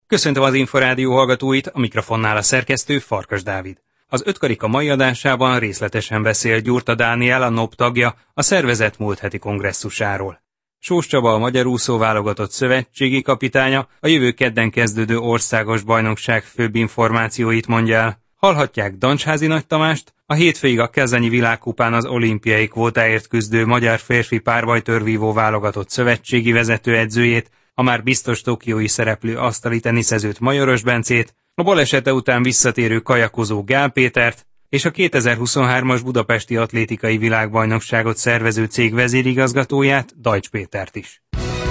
Köszöntöm az Inforádió hallgatóit, a mikrofonnál a szerkesztő Farkas Dávid. Az ötkarika mai adásában részletesen beszél Gyurta Dániel, a NOB tagja, a szervezet múlt heti kongresszusáról. Sós Csaba, a magyar úszóválogatott szövetségi kapitánya, a jövő kedden kezdődő országos bajnokság főbb információit mondja el. Hallhatják Dancsházi Nagy Tamást, a hétfőig a Kezányi világkupán az olimpiai kvótáért küzdő magyar férfi párbajtőrvívó válogatott szövetségi vezetőedzőjét, a már biztos tokiói szereplő asztali teniszezőt, Majoros Bencét, a balesete után visszatérő kajakozó Gál Pétert és a 2023-as budapesti atlétikai világbajnokságot szervező cég vezérigazgatóját, Dajcs Pétert is.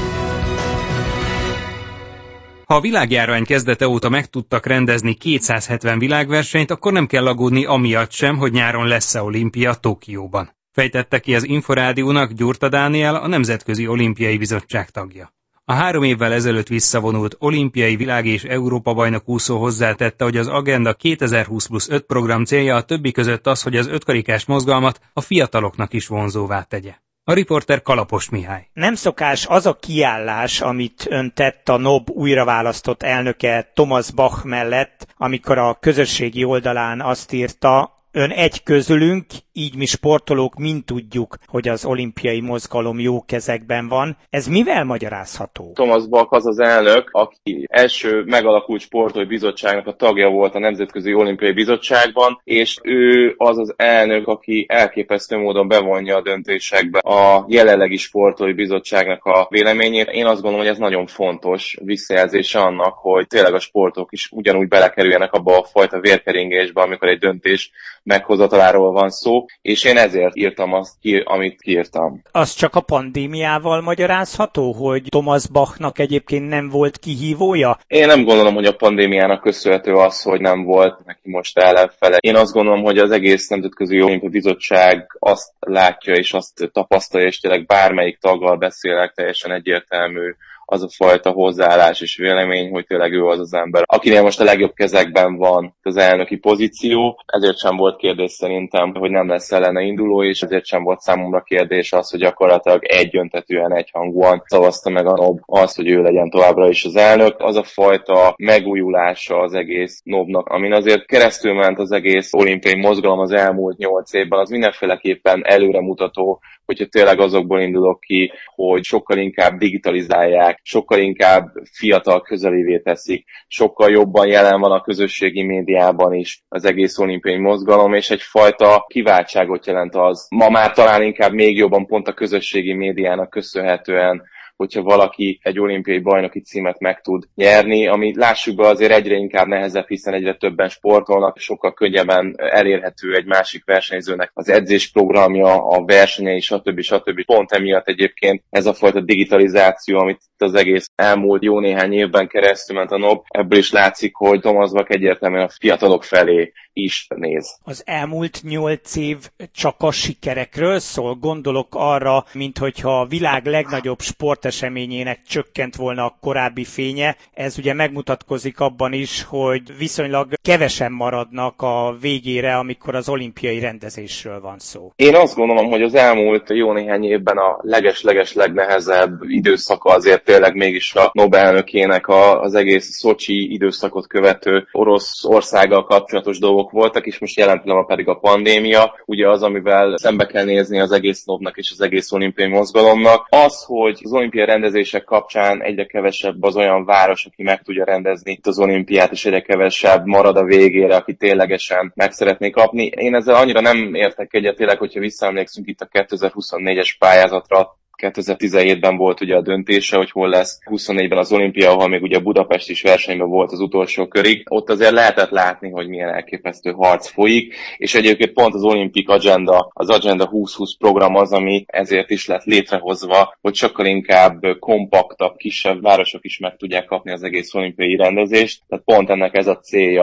Ha a világjárvány kezdete óta meg tudtak rendezni 270 világversenyt, akkor nem kell aggódni amiatt sem, hogy nyáron lesz-e olimpia Tokióban. Fejtette ki az Inforádiónak Gyurta Dániel, a Nemzetközi Olimpiai Bizottság tagja. A 3 évvel ezelőtt visszavonult olimpiai világ- és Európa-bajnok úszó hozzátette, hogy az Agenda 2020+5 program célja a többi között az, hogy az ötkarikás mozgalmat a fiataloknak is vonzóvá tegye. A riporter Kalapos Mihály. Nem szokás az a kiállás, amit ön tett a NOB újraválasztott elnöke Thomas Bach mellett, amikor a közösségi oldalán azt írta, ön egy közülünk, így mi sportolók mind tudjuk, hogy az olimpiai mozgalom jó kezekben van. Ez mivel magyarázható? Thomas Bach az az elnök, aki első megalakult sportolói bizottságnak a tagja volt a Nemzetközi Olimpiai Bizottságban, és ő az az elnök, aki elképesztő módon bevonja a döntésekbe a jelenlegi sportolói bizottságnak a véleményét. Én azt gondolom, hogy ez nagyon fontos visszajelzése annak, hogy tényleg a sportok is ugyanúgy belekerüljenek abba a fajta vérkeringésbe, amikor egy döntés meghozataláról van szó, és én ezért írtam azt ki, amit kiírtam. Az csak a pandémiával magyarázható, hogy Thomas Bachnak egyébként nem volt kihívója? Én nem gondolom, hogy a pandémiának köszönhető az, hogy nem volt neki most ellenfele. Én azt gondolom, hogy az egész Nemzetközi Olimpiai Bizottság azt látja és azt tapasztalja, és tényleg bármelyik taggal beszélek, teljesen egyértelmű az a fajta hozzáállás és vélemény, hogy tényleg ő az az ember, akinél most a legjobb kezekben van az elnöki pozíció. Ezért sem volt kérdés szerintem, hogy nem lesz ellene induló, és ezért sem volt számomra kérdés az, hogy gyakorlatilag egyöntetűen, egyhangúan szavazta meg a NOB azt, hogy ő legyen továbbra is az elnök. Az a fajta megújulása az egész NOB-nak, amin azért keresztül ment az egész olimpiai mozgalom az elmúlt 8 évben, az mindenféleképpen előremutató, hogyha tényleg azokból indulok ki, hogy sokkal inkább digitalizálják, sokkal inkább fiatal közelévé teszik, sokkal jobban jelen van a közösségi médiában is az egész olimpiai mozgalom, és egyfajta kiváltságot jelent az. Ma már talán inkább még jobban pont a közösségi médiának köszönhetően, hogyha valaki egy olimpiai bajnoki címet meg tud nyerni, ami lássuk be azért egyre inkább nehezebb, hiszen egyre többen sportolnak, sokkal könnyebben elérhető egy másik versenyzőnek az edzésprogramja, a versenyei, stb. Pont emiatt egyébként ez a fajta digitalizáció, amit az egész elmúlt jó néhány évben keresztül ment a NOB, ebből is látszik, hogy Thomas Bach egyértelműen a fiatalok felé is néz. Az elmúlt 8 év csak a sikerekről szól? Gondolok arra, minthogyha a világ legnagyobb sporteseményének csökkent volna a korábbi fénye. Ez ugye megmutatkozik abban is, hogy viszonylag kevesen maradnak a végére, amikor az olimpiai rendezésről van szó. Én azt gondolom, hogy az elmúlt jó néhány évben a leges legnehezebb időszaka azért tényleg mégis a NOB elnökének az egész Szocsi időszakot követő Oroszországgal kapcsolatos dolgok voltak, és most jelen pillanatban pedig a pandémia, ugye az, amivel szembe kell nézni az egész NOB-nak és az egész olimpiai mozgalomnak. Az, hogy az olimpiai rendezések kapcsán egyre kevesebb az olyan város, aki meg tudja rendezni itt az olimpiát, és egyre kevesebb marad a végére, aki ténylegesen meg szeretné kapni. Én ezzel annyira nem értek egyet, tényleg, hogyha visszaemlékszünk itt a 2024-es pályázatra, 2017-ben volt ugye a döntése, hogy hol lesz 24-ben az olimpia, ahol még ugye Budapest is versenyben volt az utolsó körig. Ott azért lehetett látni, hogy milyen elképesztő harc folyik, és egyébként pont az Olympic Agenda, az Agenda 2020 program az, ami ezért is lett létrehozva, hogy sokkal inkább kompaktabb, kisebb városok is meg tudják kapni az egész olimpiai rendezést. Tehát pont ennek ez a célja,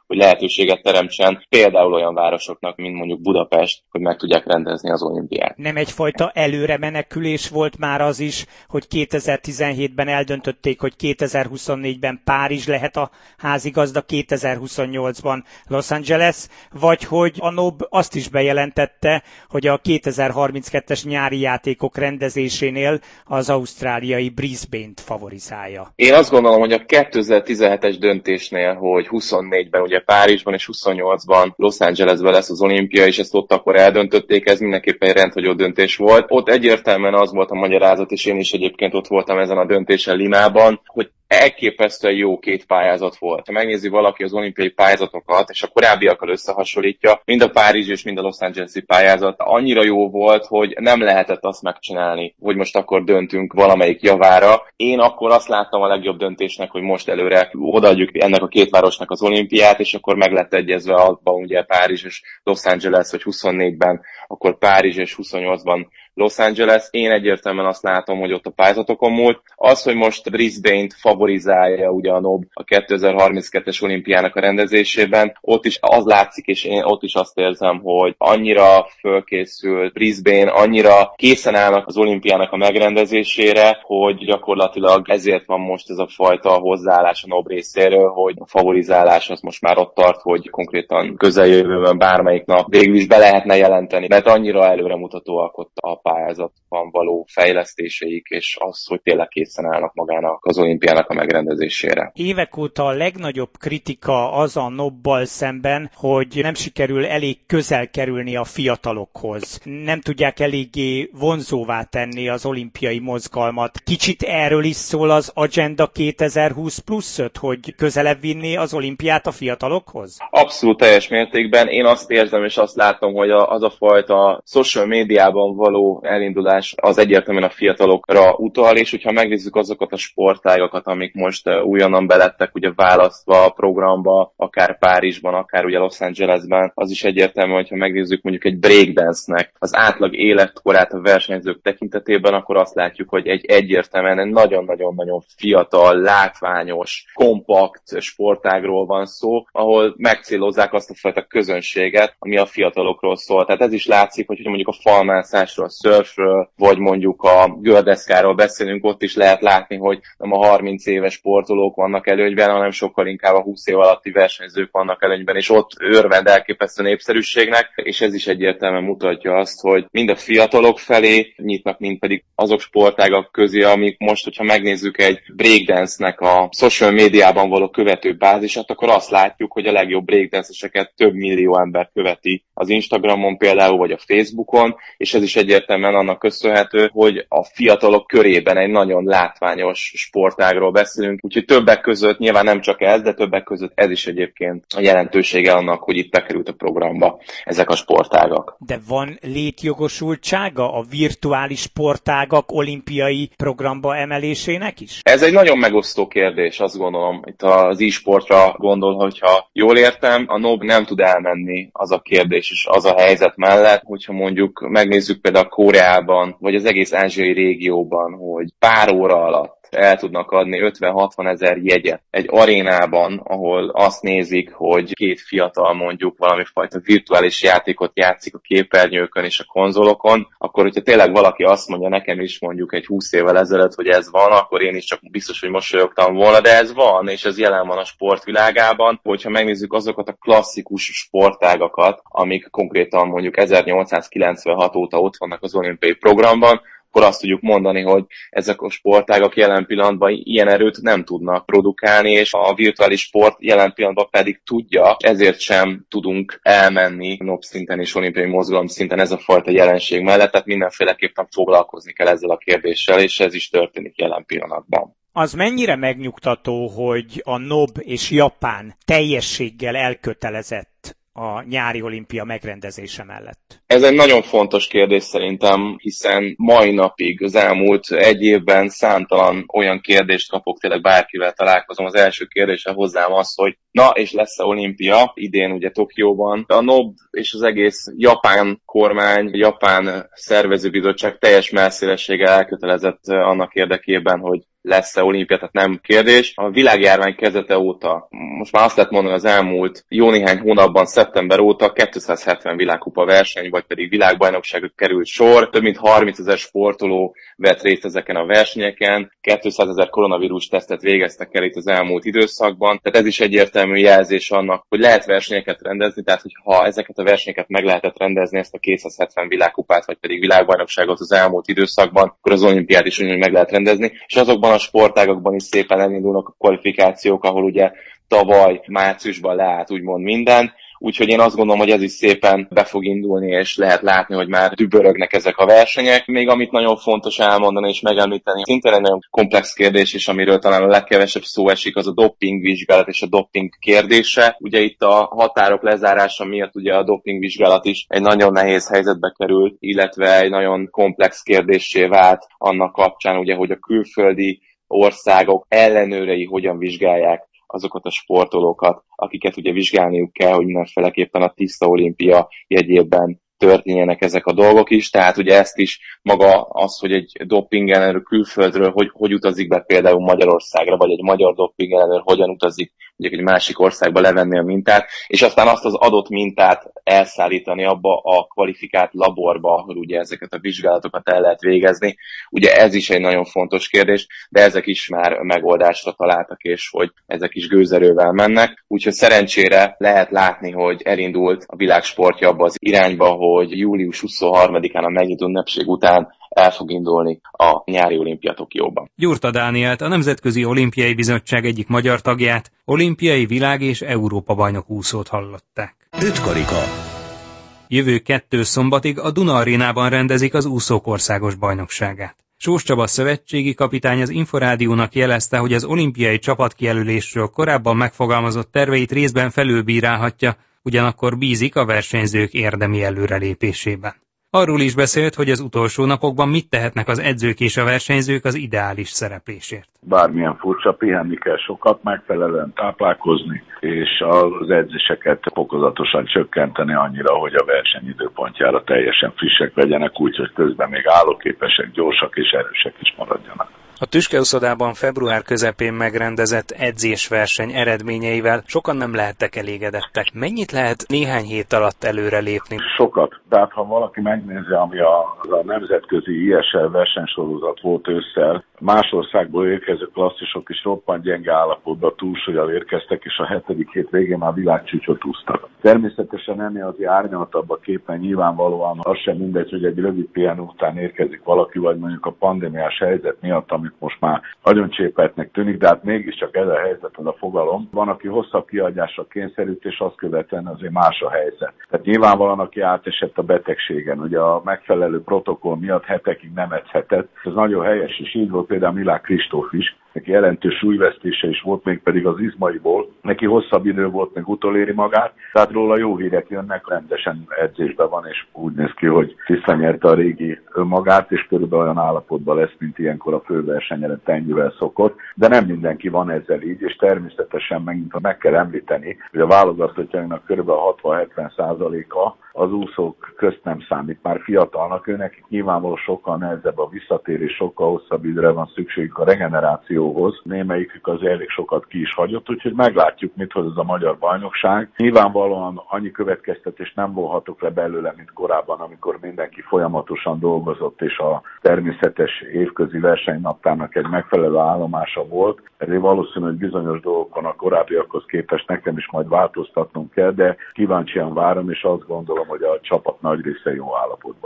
hogy lehetőséget teremtsen például olyan városoknak, mint mondjuk Budapest, hogy meg tudják rendezni az olimpiát. Nem egyfajta előre menekülés volt már az is, hogy 2017-ben eldöntötték, hogy 2024-ben Párizs lehet a házigazda, 2028-ban Los Angeles, vagy hogy a NOB azt is bejelentette, hogy a 2032-es nyári játékok rendezésénél az ausztráliai Brisbane-t favorizálja. Én azt gondolom, hogy a 2017-es döntésnél, hogy 24-ben ugye Párizsban és 28-ban Los Angelesben lesz az olimpia, és ezt ott akkor eldöntötték, ez mindenképpen egy rendhagyó döntés volt. Ott egyértelműen az volt a magyarázat, és én is egyébként ott voltam ezen a döntésen Limában, hogy elképesztően jó két pályázat volt. Ha megnézi valaki az olimpiai pályázatokat, és a korábbiakkal összehasonlítja, mind a Párizs és mind a Los Angeles-i pályázat annyira jó volt, hogy nem lehetett azt megcsinálni, hogy most akkor döntünk valamelyik javára. Én akkor azt láttam a legjobb döntésnek, hogy most előre odaadjuk ennek a két városnak az olimpiát, és akkor meg lett egyezve abban ugye Párizs és Los Angeles, hogy 24-ben, akkor Párizs és 28-ban Los Angeles. Én egyértelműen azt látom, hogy ott a pályázatokon múlt. Az, hogy most Brisbane-t favorizálja ugye a NOB a 2032-es olimpiának a rendezésében, ott is az látszik, és én ott is azt érzem, hogy annyira fölkészült Brisbane, annyira készen állnak az olimpiának a megrendezésére, hogy gyakorlatilag ezért van most ez a fajta hozzáállás a NOB részéről, hogy a favorizálás az most már ott tart, hogy konkrétan közeljövőben bármelyik nap végül is be lehetne jelenteni, mert annyira előremutatóak ott a pályázatban való fejlesztéseik, és az, hogy tényleg készen állnak magának az olimpiának a megrendezésére. Évek óta a legnagyobb kritika az a NOB-bal szemben, hogy nem sikerül elég közel kerülni a fiatalokhoz. Nem tudják eléggé vonzóvá tenni az olimpiai mozgalmat. Kicsit erről is szól az Agenda 2020 +5, hogy közelebb vinni az olimpiát a fiatalokhoz? Abszolút teljes mértékben. Én azt érzem és azt látom, hogy az a fajta social médiában való elindulás az egyértelműen a fiatalokra utal, és hogyha megnézzük azokat a sportágakat, amik most újonnan belettek ugye választva a programba, akár Párizsban, akár ugye Los Angelesben, az is egyértelmű, hogyha megnézzük mondjuk egy breakdance-nek az átlag életkorát a versenyzők tekintetében, akkor azt látjuk, hogy egy egyértelműen nagyon-nagyon-nagyon fiatal, látványos, kompakt sportágról van szó, ahol megcélozzák azt a fajta közönséget, ami a fiatalokról szól. Tehát ez is látszik, hogy mondjuk a falmászásról, a surfről, vagy mondjuk a gördeszkáról beszélünk, ott is lehet látni, hogy nem a 30 éves sportolók vannak előnyben, hanem sokkal inkább a 20 év alatti versenyzők vannak előnyben, és ott örvend elképesztő népszerűségnek, és ez is egyértelműen mutatja azt, hogy mind a fiatalok felé nyitnak, mind pedig azok sportágak közé, amik most, hogyha megnézzük egy breakdance-nek a social médiában való követő bázisát, akkor azt látjuk, hogy a legjobb breakdance-eseket több millió ember követi az Instagramon például, vagy a Facebookon, és ez is egyértelműen annak köszönhető, hogy a fiatalok körében egy nagyon látványos sportágról beszélünk, úgyhogy többek között, nyilván nem csak ez, de többek között ez is egyébként a jelentősége annak, hogy itt bekerült a programba ezek a sportágak. De van létjogosultsága a virtuális sportágak olimpiai programba emelésének is? Ez egy nagyon megosztó kérdés, azt gondolom. Itt az e-sportra gondol, hogyha jól értem, a NOB nem tud elmenni az a kérdés és az a helyzet mellett, hogyha mondjuk megnézzük például Koreában, vagy az egész ázsiai régióban, hogy pár óra alatt el tudnak adni 50-60 ezer jegyet egy arénában, ahol azt nézik, hogy két fiatal mondjuk valami fajta virtuális játékot játszik a képernyőkön és a konzolokon, akkor hogyha tényleg valaki azt mondja nekem is mondjuk egy 20 évvel ezelőtt, hogy ez van, akkor én is csak biztos, hogy mosolyogtam volna, de ez van, és ez jelen van a sportvilágában. Hogyha megnézzük azokat a klasszikus sportágakat, amik konkrétan mondjuk 1896 óta ott vannak az olimpiai programban, akkor azt tudjuk mondani, hogy ezek a sportágak jelen pillanatban ilyen erőt nem tudnak produkálni, és a virtuális sport jelen pillanatban pedig tudja, ezért sem tudunk elmenni NOB szinten és olimpiai mozgalom szinten ez a fajta jelenség mellett, tehát mindenféleképpen foglalkozni kell ezzel a kérdéssel, és ez is történik jelen pillanatban. Az mennyire megnyugtató, hogy a NOB és Japán teljességgel elkötelezett a nyári olimpia megrendezése mellett? Ez egy nagyon fontos kérdés szerintem, hiszen mai napig, az elmúlt egy évben számtalan olyan kérdést kapok, tényleg bárkivel találkozom. Az első kérdése hozzám az, hogy na, és lesz-e olimpia idén ugye Tokióban. A NOB és az egész japán kormány, japán szervezőbizottság teljes mellszélességgel elkötelezett annak érdekében, hogy lesz-e olimpia, tehát nem kérdés. A világjárvány kezdete óta, most már azt lehet mondani, az elmúlt jó néhány hónapban, szeptember óta 270 világkupa verseny, vagy pedig világbajnokságra került sor. Több mint 30 000 sportoló vett részt ezeken a versenyeken, 200 000 koronavírus tesztet végeztek el itt az elmúlt időszakban. Tehát ez is egyértelmű jelzés annak, hogy lehet versenyeket rendezni, tehát hogyha ezeket a versenyeket meg lehetett rendezni, ezt a 270 világkupát, vagy pedig világbajnokságot az elmúlt időszakban, akkor az olimpiát is ugyanúgy meg lehet rendezni. És azokban a sportágakban is szépen elindulnak a kvalifikációk, ahol ugye tavaly márciusban leállt úgymond minden. Úgyhogy én azt gondolom, hogy ez is szépen be fog indulni, és lehet látni, hogy már dübörögnek ezek a versenyek. Még amit nagyon fontos elmondani és megemlíteni, szintén egy nagyon komplex kérdés, és amiről talán a legkevesebb szó esik, az a dopingvizsgálat és a doping kérdése. Ugye itt a határok lezárása miatt ugye a dopingvizsgálat is egy nagyon nehéz helyzetbe került, illetve egy nagyon komplex kérdéssé vált annak kapcsán, ugye, hogy a külföldi országok ellenőrei hogyan vizsgálják azokat a sportolókat, akiket ugye vizsgálniuk kell, hogy mindenféleképpen a tiszta olimpia jegyében történjenek ezek a dolgok is, tehát ugye ezt is maga az, hogy egy dopingellenőr külföldről hogy utazik be például Magyarországra, vagy egy magyar dopingellenőr hogyan utazik ugye egy másik országba levenni a mintát, és aztán azt az adott mintát elszállítani abba a kvalifikált laborba, ahol ugye ezeket a vizsgálatokat el lehet végezni. Ugye ez is egy nagyon fontos kérdés, de ezek is már megoldásra találtak, és hogy ezek is gőzerővel mennek. Úgyhogy szerencsére lehet látni, hogy elindult a világ sportja abba az irányba, hogy július 23-án a megnyitó ünnepség után el fog indulni a nyári olimpia Tokióban. Gyurta Dánielt, a Nemzetközi Olimpiai Bizottság egyik magyar tagját, olimpiai, világ- és Európa-bajnok úszót hallották. Ötkarika. Jövő 2 szombatig a Duna Arénában rendezik az úszók országos bajnokságát. Sós Csaba szövetségi kapitány az Inforádiónak jelezte, hogy az olimpiai csapatkijelölésről korábban megfogalmazott terveit részben felülbírálhatja, ugyanakkor bízik a versenyzők érdemi előrelépésében. Arról is beszélt, hogy az utolsó napokban mit tehetnek az edzők és a versenyzők az ideális szereplésért. Bármilyen furcsa, pihenni kell sokat, megfelelően táplálkozni, és az edzéseket fokozatosan csökkenteni annyira, hogy a verseny időpontjára teljesen frissek legyenek, úgyhogy közben még állóképesek, gyorsak és erősek is maradjanak. A Tüskeuszodában február közepén megrendezett edzésverseny eredményeivel sokan nem lehettek elégedettek. Mennyit lehet néhány hét alatt előrelépni? Sokat. Tehát ha valaki megnézi, ami a nemzetközi ISL versenysorozat volt ősszel, más országból érkező klasszisok is roppant gyenge állapotban túlsúllyal érkeztek, és a 7. hét végén már világcsúcsot úsztak. Természetesen ennél az árnyaltabb a képen nyilvánvalóan az sem mindegy, hogy egy rövid pihenő után érkezik valaki, vagy mondjuk a pandémiás helyzet miatt, amit most már nagyon csépeltnek tűnik, de hát mégiscsak ez a helyzet, az a fogalom. Van, aki hosszabb kiadásra kényszerült, és azt követően azért más a helyzet. Tehát nyilvánvalóan, aki átesett a betegségen, ugye a megfelelő protokoll miatt hetekig nem edzhetett. Ez nagyon helyes, és így volt például Milák Kristóf is. Neki jelentős súlyvesztése is volt, még pedig az izmaiból. Neki hosszabb idő volt, még utoléri magát, tehát róla jó hírek jönnek, rendesen edzésben van, és úgy néz ki, hogy visszanyerte a régi önmagát, és körülbelül olyan állapotban lesz, mint ilyenkor a főversenyre ennyivel szokott. De nem mindenki van ezzel így, és természetesen megint meg kell említeni, hogy a válogatottjainknak körülbelül 60-70%-a az úszók közt nem számít már fiatalnak, őnek nyilvánvalóan sokkal nehezebb a visszatérés, sokkal hosszabb időre van szükségük a regenerációhoz. Némelyikük az elég sokat ki is hagyott, úgyhogy meglátjuk, mit hoz ez a magyar bajnokság. Nyilvánvalóan annyi következtetést nem vonhatok le belőle, mint korábban, amikor mindenki folyamatosan dolgozott, és a természetes évközi versenynaptárnak egy megfelelő állomása volt. Ezért valószínű, hogy bizonyos dolgokon a korábbiakhoz képest nekem is majd változtatnunk kell, de kíváncsian várom, és azt gondolom, hogy a csapat nagy része jó állapotban lesz.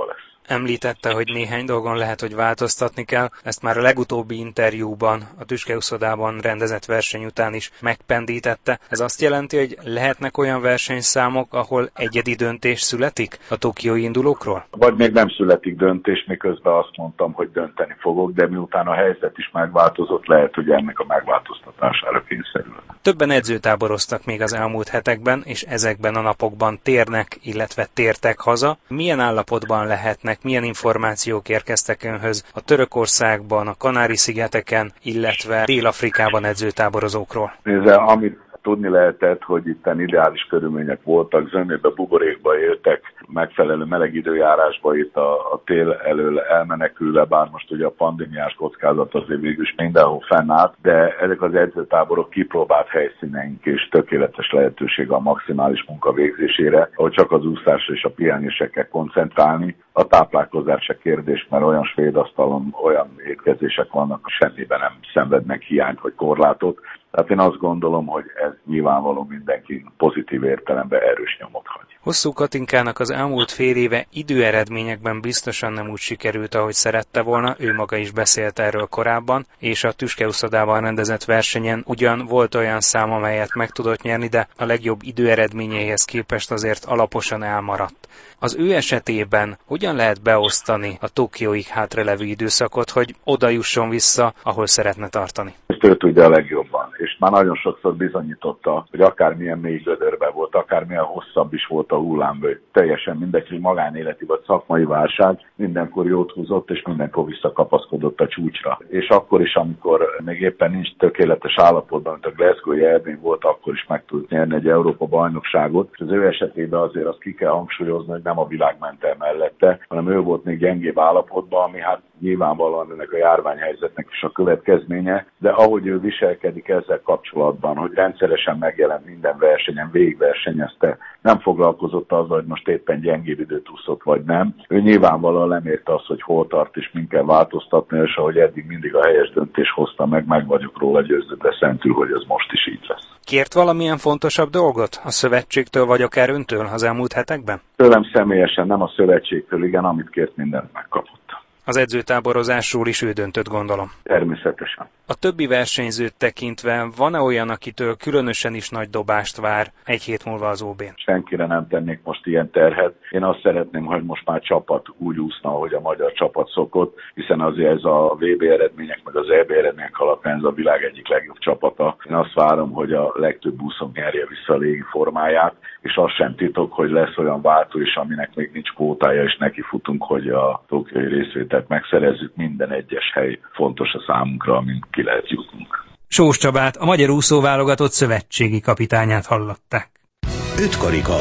Említette, hogy néhány dolgon lehet, hogy változtatni kell. Ezt már a legutóbbi interjúban, a Tüskeuszodában rendezett verseny után is megpendítette. Ez azt jelenti, hogy lehetnek olyan versenyszámok, ahol egyedi döntés születik a tokiói indulókról? Vagy még nem születik döntés, miközben azt mondtam, hogy dönteni fogok, de miután a helyzet is megváltozott, lehet, hogy ennek a megváltoztatására kényszerül. Többen edzőtáboroztak még az elmúlt hetekben, és ezekben a napokban térnek, illetve tértek haza. Milyen állapotban lehetnek, milyen információk érkeztek önhöz a Törökországban, a Kanári-szigeteken, illetve Dél-Afrikában edzőtáborozókról? Nézze, amit tudni lehetett, hogy itten ideális körülmények voltak, zömében, buborékba éltek, megfelelő meleg időjárásba itt a tél elől elmenekülve, bár most ugye a pandémiás kockázat azért végül is mindenhol fennállt, de ezek az edzőtáborok kipróbált helyszíneink és tökéletes lehetőség a maximális munka végzésére, ahol csak az úszásra és a pihenésre kell koncentrálni. A táplálkozás se kérdés, mert olyan svéd asztalon olyan étkezések vannak, semmiben nem szenvednek hiányt vagy korlátot. Tehát én azt gondolom, hogy ez nyilvánvaló mindenki pozitív értelemben erős nyomot hagy. Hosszú Katinkának az elmúlt fél éve időeredményekben biztosan nem úgy sikerült, ahogy szerette volna, ő maga is beszélt erről korábban, és a Tüskeuszodában rendezett versenyen ugyan volt olyan szám, amelyet meg tudott nyerni, de a legjobb időeredményeihez képest azért alaposan elmaradt. Az ő esetében hogyan lehet beosztani a Tokióig hátralevő időszakot, hogy oda jusson vissza, ahol szeretne tartani? Ezt ő tudja a legjobban, és már nagyon sokszor bizonyította, hogy akármilyen mély gödörben volt, akármilyen hosszabb is volt a hullámvölgy, teljesen mindegy, hogy magánéleti vagy szakmai válság, mindenkor jót húzott, és mindenkor visszakapaszkodott a csúcsra. És akkor is, amikor még éppen nincs tökéletes állapotban, mint a Glasgow-i Erbén volt, akkor is meg tud nyerni egy Európa-bajnokságot. És az ő esetében azért azt ki kell hangsúlyozni, hogy nem a világ ment el mellette, hanem ő volt még gyengébb állapotban, ami hát nyilvánvalóan ennek a járványhelyzetnek is a következménye, de ahogy ő viselkedik ezzel kapcsolatban, hogy rendszeresen megjelent minden versenyen, végigversenyezte, nem foglalkozott azzal, hogy most éppen gyengébb időt úszott vagy nem. Ő nyilvánvalóan lemérte azt, hogy hol tart és min kell változtatni, és ahogy eddig mindig a helyes döntés hozta meg vagyok róla győződve szentül, hogy ez most is így lesz. Kért valamilyen fontosabb dolgot a szövetségtől vagy akár öntől az elmúlt hetekben? Tőlem személyesen, nem a szövetségtől, igen, amit kért, mindent megkapott. Az edzőtáborozásról is ő döntött, gondolom. Természetesen. A többi versenyzőt tekintve van-e olyan, akitől különösen is nagy dobást vár egy hét múlva az OB-n? Senkire nem tennék most ilyen terhet. Én azt szeretném, hogy most már csapat úgy úszna, ahogy a magyar csapat szokott, hiszen azért ez a VB eredmények, meg az EB eredmények alapján ez a világ egyik legjobb csapata. Én azt várom, hogy a legtöbb úszó nyerje vissza a légi formáját, és azt sem titok, hogy lesz olyan váltó is, aminek még nincs kvótája, és nekifutunk, hogy a tokiói részvételt megszerezzük. Minden egyes hely fontos a számunkra, amint ki lehet jutnunk. Sós Csabát, a magyar úszóválogatott szövetségi kapitányát hallották. Ötkarika.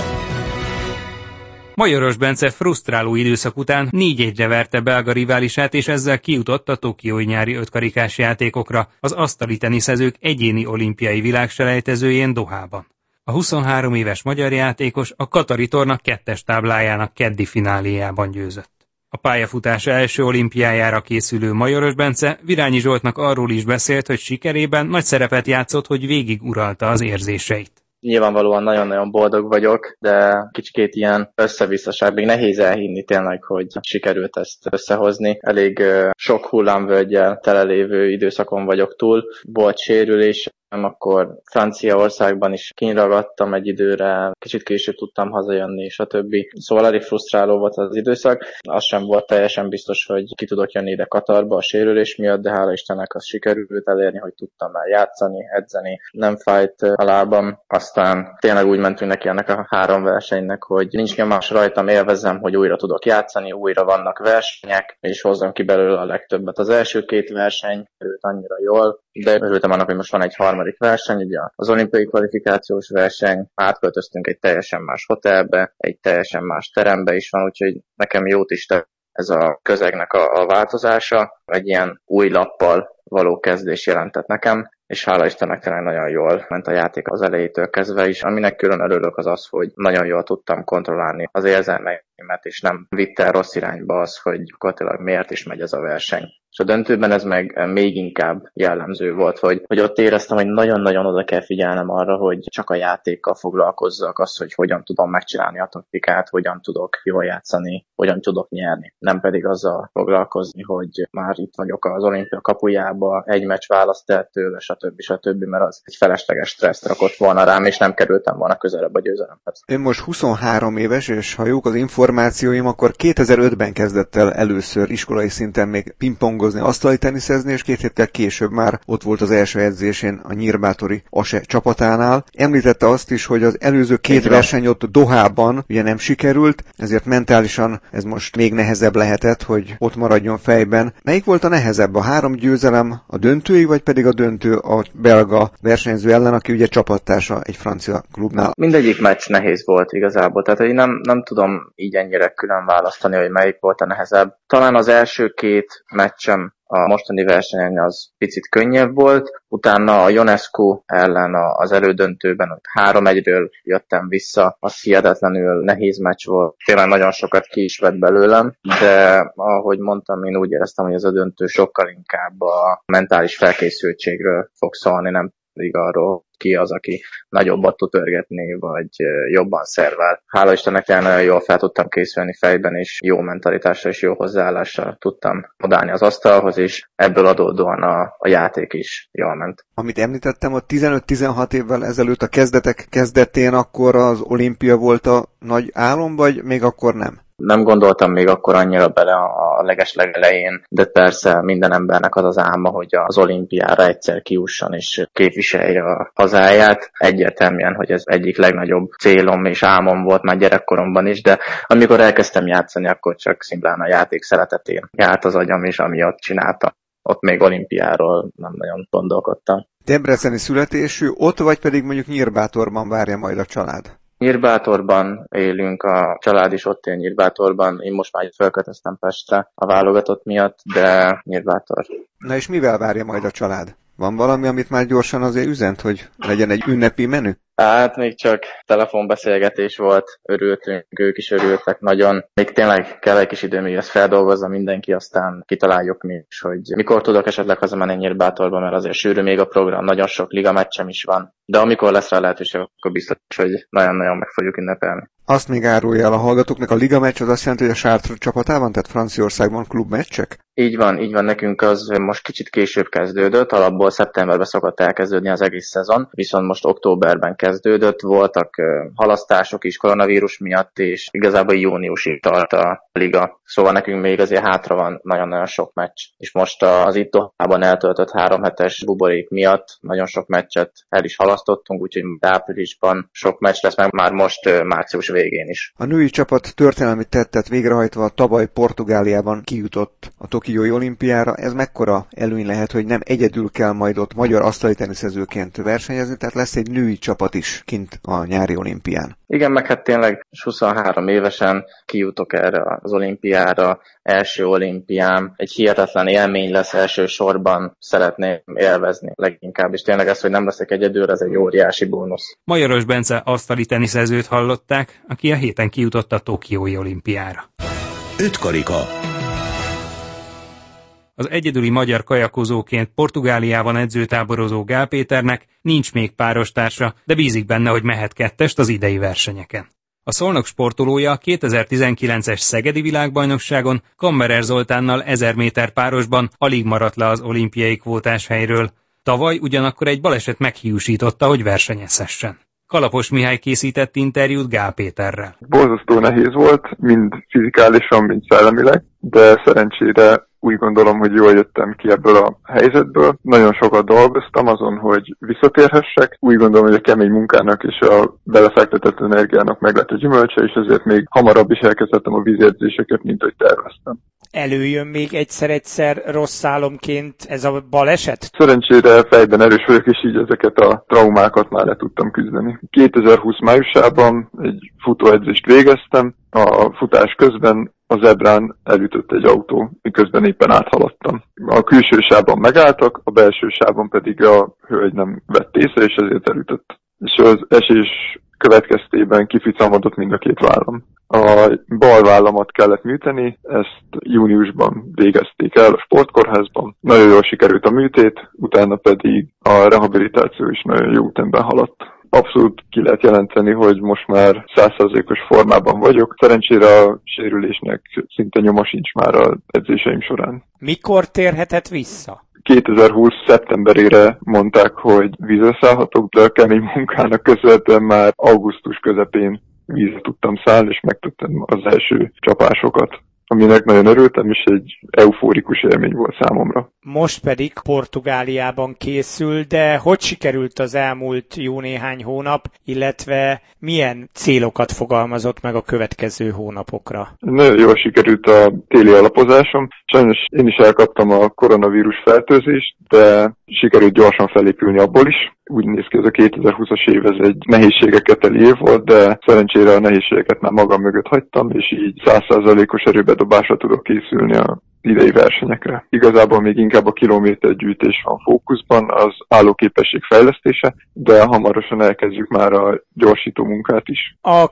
Majoros Bence frusztráló időszak után 4-1-re verte belga riválisát, és ezzel kijutott a tokiói nyári ötkarikás játékokra, az asztali teniszezők egyéni olimpiai világselejtezőjén Dohában. A 23 éves magyar játékos a katari torna 2-es táblájának keddi fináléjában győzött. A pályafutása első olimpiájára készülő Majoros Bence Virányi Zsoltnak arról is beszélt, hogy sikerében nagy szerepet játszott, hogy végig uralta az érzéseit. Nyilvánvalóan nagyon-nagyon boldog vagyok, de kicsikét ilyen összevisszaság, még nehéz elhinni tényleg, hogy sikerült ezt összehozni. Elég sok hullámvölggyel telelévő időszakon vagyok túl, volt sérülés, akkor Franciaországban is kinragadtam egy időre, kicsit később tudtam hazajönni, stb. Szóval elég frusztráló volt az időszak. Az sem volt teljesen biztos, hogy ki tudok jönni ide Katarba a sérülés miatt, de hála Istennek az sikerült elérni, hogy tudtam el játszani, edzeni, nem fájt a lábam. Aztán tényleg úgy mentünk neki ennek a 3 versenynek, hogy nincs nyomás rajtam, élvezem, hogy újra tudok játszani, újra vannak versenyek, és hozzam ki belőle a legtöbbet. Az első 2 verseny került annyira jól, de örültem annak, hogy most van egy harmadik verseny, ugye az olimpiai kvalifikációs verseny, átköltöztünk egy teljesen más hotelbe, egy teljesen más terembe is van, úgyhogy nekem jót is tett ez a közegnek a változása, egy ilyen új lappal való kezdés jelentett nekem, és hála Istennek tényleg nagyon jól ment a játék az elejétől kezdve is. Aminek külön örülök az az, hogy nagyon jól tudtam kontrollálni az érzelmeimet, és nem vitte el rossz irányba az, hogy gyakorlatilag miért is megy ez a verseny. És a döntőben ez meg még inkább jellemző volt, hogy ott éreztem, hogy nagyon-nagyon oda kell figyelnem arra, hogy csak a játékkal foglalkozzak, az, hogy hogyan tudom megcsinálni a taktikát, hogyan tudok jól játszani, hogyan tudok nyerni. Nem pedig azzal foglalkozni, hogy már itt vagyok az olimpia kapujába, egy meccs választ el tőle, stb., mert az egy felesleges stresszt rakott volna rám, és nem kerültem volna közelebb a győzelemhez. Ön most 23 éves, és ha jók az információim, akkor 2005-ben kezdett el először iskolai szinten még pingpongozni, asztali teniszezni, és 2 héttel később már ott volt az első edzésén a nyírbátori ASE csapatánál. Említette azt is, hogy az előző 2 verseny ott Dohában ugye nem sikerült, ezért mentálisan ez most még nehezebb lehetett, hogy ott maradjon fejben. Melyik volt a nehezebb, a 3 győzelem a döntőig, vagy pedig a döntő a belga versenyző ellen, aki ugye csapattársa egy francia klubnál? Mindegyik meccs nehéz volt igazából, tehát hogy nem tudom így ennyire külön választani, hogy melyik volt a nehezebb. Talán az első 2 meccsem a mostani versenyen az picit könnyebb volt, utána a Ionescu ellen az elődöntőben 3-1-ről jöttem vissza, az hihetetlenül nehéz meccs volt, tényleg nagyon sokat ki is vett belőlem, de ahogy mondtam, én úgy éreztem, hogy ez a döntő sokkal inkább a mentális felkészültségről fog szólni, nem pedig arról, ki az, aki nagyobbat tud örgetni, vagy jobban szervál. Hála Istennek nagyon jól fel tudtam készülni fejben, és jó mentalitással és jó hozzáállással tudtam odállni az asztalhoz, és ebből adódóan a játék is jól ment. Amit említettem, hogy 15-16 évvel ezelőtt a kezdetek kezdetén akkor az olimpia volt a nagy álom, vagy még akkor nem? Nem gondoltam még akkor annyira bele a legeslegelején, de persze minden embernek az álma, hogy az olimpiára egyszer kijusson és képviselje a hazáját. Egyértelműen, hogy ez egyik legnagyobb célom és álmom volt már gyerekkoromban is, de amikor elkezdtem játszani, akkor csak szimplán a játék szeretetén járt az agyam is, ami ott csináltam. Ott még olimpiáról nem nagyon gondolkodtam. Debreceni születésű, ott vagy pedig mondjuk Nyírbátorban várja majd a család? Nyírbátorban élünk, a család is ott él Nyírbátorban, én most már felköltöztem Pestre a válogatott miatt, de Nyírbátor. Na és mivel várja majd a család? Van valami, amit már gyorsan azért üzent, hogy legyen egy ünnepi menü? Hát még csak telefonbeszélgetés volt, örültünk, ők is örültek nagyon. Még tényleg kell egy kis idő, míg ezt feldolgozza mindenki, aztán kitaláljuk mi is, hogy mikor tudok esetleg hazamenni Nyírbátorba, mert azért sűrű még a program, nagyon sok ligameccsem is van. De amikor lesz rá lehetőség, akkor biztos, hogy nagyon-nagyon meg fogjuk ünnepelni. Azt még árulja el a hallgatóknak, a ligameccs az azt jelenti, hogy a Chartres csapatában, tehát Franciaországban klubmeccsek? Így van, nekünk az most kicsit később kezdődött, alapból szeptemberben szokott elkezdődni az egész szezon, viszont most októberben kezdődött, voltak halasztások is koronavírus miatt, és igazából júniusig tart a liga. Szóval nekünk még azért hátra van nagyon-nagyon sok meccs. És most az itt Dohában eltöltött 3 hetes buborék miatt nagyon sok meccset el is halasztottunk, úgyhogy áprilisban sok meccs lesz, meg már most március végén is. A női csapat történelmi tettet végrehajtva tavaly Portugáliában kijutott a Tokiói olimpiára. Ez mekkora előny lehet, hogy nem egyedül kell majd ott magyar asztali teniszezőként versenyezni, tehát lesz egy női csapat is kint a nyári olimpián. Igen, meg hát tényleg 23 évesen kijutok erre az olimpiára, első olimpiám, egy hihetetlen élmény lesz, elsősorban szeretném élvezni leginkább, és tényleg ez, hogy nem leszek egyedül, ez egy óriási bónusz. Majoros Bence asztali teniszezőt hallották, aki a héten kijutott a Tokiói olimpiára. 5 karika. Az egyedüli magyar kajakozóként Portugáliában edzőtáborozó Gál Péternek nincs még párostársa, de bízik benne, hogy mehet kettest az idei versenyeken. A Szolnok sportolója a 2019-es Szegedi világbajnokságon Kammerer Zoltánnal 1000 méter párosban alig maradt le az olimpiai kvótás helyről. Tavaly ugyanakkor egy baleset meghiúsította, hogy versenyezhessen. Kalapos Mihály készített interjút Gál Péterrel. Borzasztó nehéz volt, mind fizikálisan, mind szellemileg, de szerencsére úgy gondolom, hogy jól jöttem ki ebből a helyzetből. Nagyon sokat dolgoztam azon, hogy visszatérhessek. Úgy gondolom, hogy a kemény munkának és a belefektetett energiának meg lett a gyümölcse, és ezért még hamarabb is elkezdtem a vízérzéseket, mint hogy terveztem. Előjön még egyszer rossz álomként ez a baleset? Szerencsére fejben erős vagyok, és így ezeket a traumákat már le tudtam küzdeni. 2020 májusában egy futóedzést végeztem. A futás közben a zebrán elütött egy autó, miközben éppen áthaladtam. A külső sávban megálltak, a belső sávban pedig a hölgy nem vett észre, és ezért elütött. És az esés következtében kificamodott mind a két vállam. A bal vállamat kellett műteni, ezt júniusban végezték el a sportkórházban. Nagyon jól sikerült a műtét, utána pedig a rehabilitáció is nagyon jó ütemben haladt. Abszolút ki lehet jelenteni, hogy most már 100%-os formában vagyok. Szerencsére a sérülésnek szinte nyoma sincs már az edzéseim során. Mikor térhetett vissza? 2020. szeptemberére mondták, hogy vízre szállhatok, de a kemény munkának köszönhetően már augusztus közepén vízre tudtam szállni, és megtudtam az első csapásokat, aminek nagyon örültem, és egy eufórikus élmény volt számomra. Most pedig Portugáliában készül, de hogy sikerült az elmúlt jó néhány hónap, illetve milyen célokat fogalmazott meg a következő hónapokra? Nagyon jól sikerült a téli alapozásom. Sajnos én is elkaptam a koronavírus fertőzést, de sikerült gyorsan felépülni abból is. Úgy néz ki, ez a 2020-as év, ez egy nehézségekkel teli év volt, de szerencsére a nehézségeket már magam mögött hagytam, és így 100%-os erőbedobásra tudok készülni a idei versenyekre. Igazából még inkább a kilométergyűjtés van fókuszban, az állóképesség fejlesztése, de hamarosan elkezdjük már a gyorsító munkát is. A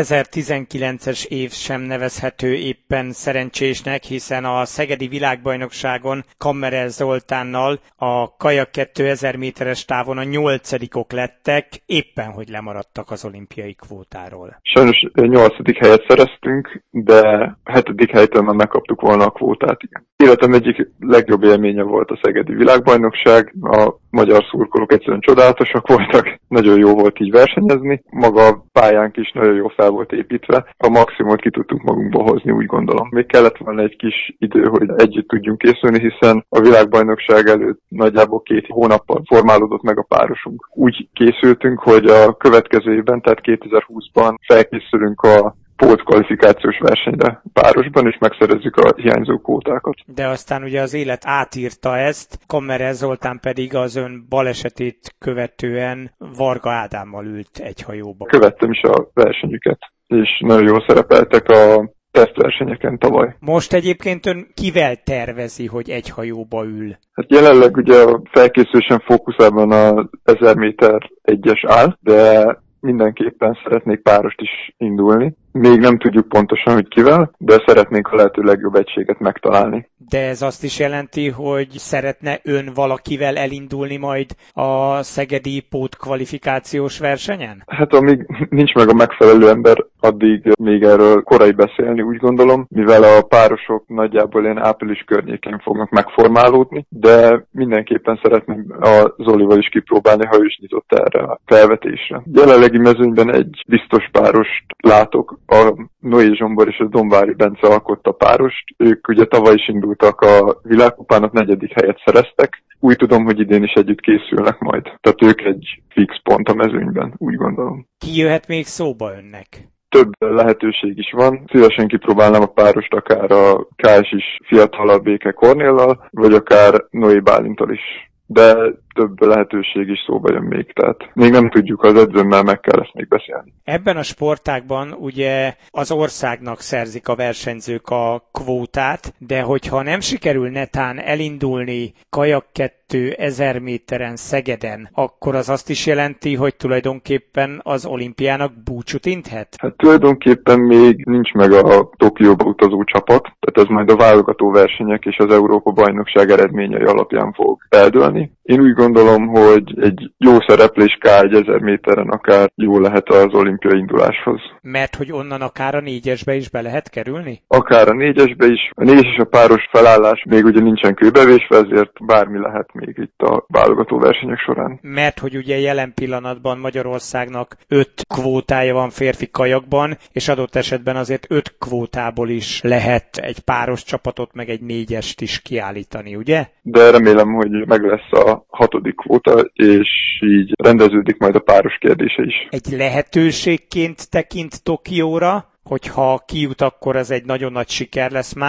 2019-es év sem nevezhető éppen szerencsésnek, hiszen a Szegedi Világbajnokságon Kammerer Zoltánnal a kajak 2000 méteres távon a 8-ok lettek, éppen hogy lemaradtak az olimpiai kvótáról. Sajnos 8. helyet szereztünk, de 7. helytől már megkaptuk volna a kvótát. Igen. Életem egyik legjobb élménye volt a Szegedi Világbajnokság. A magyar szurkolók egyszerűen csodálatosak voltak, nagyon jó volt így versenyezni. Maga a pályánk is nagyon jó fel volt építve. A maximumot ki tudtuk magunkból hozni, úgy gondolom. Még kellett volna egy kis idő, hogy együtt tudjunk készülni, hiszen a világbajnokság előtt nagyjából 2 hónappal formálódott meg a párosunk. Úgy készültünk, hogy a következő évben, tehát 2020-ban felkészülünk a pótkvalifikációs versenyre párosban, és megszerezzük a hiányzó kvótákat. De aztán ugye az élet átírta ezt, Kammerer Zoltán pedig az ön balesetét követően Varga Ádámmal ült egy hajóba. Követtem is a versenyüket, és nagyon jól szerepeltek a tesztversenyeken tavaly. Most egyébként ön kivel tervezi, hogy egy hajóba ül? Hát jelenleg ugye a felkészülésen fókuszában a 1000 méter egyes áll, de mindenképpen szeretnék párost is indulni. Még nem tudjuk pontosan, hogy kivel, de szeretnénk a lehető legjobb egységet megtalálni. De ez azt is jelenti, hogy szeretne ön valakivel elindulni majd a szegedi pótkvalifikációs versenyen? Hát amíg nincs meg a megfelelő ember, addig még erről korai beszélni, úgy gondolom, mivel a párosok nagyjából ilyen április környékén fognak megformálódni, de mindenképpen szeretném a Zolival is kipróbálni, ha ő is nyitott erre a felvetésre. Jelenlegi mezőnyben egy biztos párost látok, a Noé Zsombor és a Dombári Bence alkotta párost. Ők ugye tavaly is indultak a világkupának, 4. helyet szereztek. Úgy tudom, hogy idén is együtt készülnek majd. Tehát ők egy fix pont a mezőnyben, úgy gondolom. Ki jöhet még szóba önnek? Több lehetőség is van. Szívesen kipróbálnám a párost akár a KS-is fiatalabb Béke Kornéllal, vagy akár Noé Bálinttal is. De több lehetőség is szóba jön még, tehát még nem tudjuk, az edzőmmel meg kell ezt még beszélni. Ebben a sportágban ugye az országnak szerzik a versenyzők a kvótát, de hogyha nem sikerül netán elindulni kajak 1000 méteren Szegeden, akkor az azt is jelenti, hogy tulajdonképpen az olimpiának búcsút inthet? Hát tulajdonképpen még nincs meg a Tokióba utazó csapat, tehát ez majd a válogató versenyek és az Európa-bajnokság eredményei alapján fog eldőlni. Én úgy gondolom, hogy egy jó szereplés K1000 méteren akár jó lehet az olimpiai induláshoz. Mert hogy onnan akár a 4-esbe is be lehet kerülni? Akár a 4-esbe is. A 4-es és a páros felállás még ugye nincsen kőbevésve, ezért bármi lehet még itt a válogató versenyek során. Mert hogy ugye jelen pillanatban Magyarországnak 5 kvótája van férfi kajakban, és adott esetben azért 5 kvótából is lehet egy páros csapatot, meg egy 4-est is kiállítani, ugye? De remélem, hogy meg lesz a 6. kvóta, és így rendeződik majd a páros kérdése is. Egy lehetőségként tekint Tokióra, hogyha kijut, akkor ez egy nagyon nagy siker lesz már,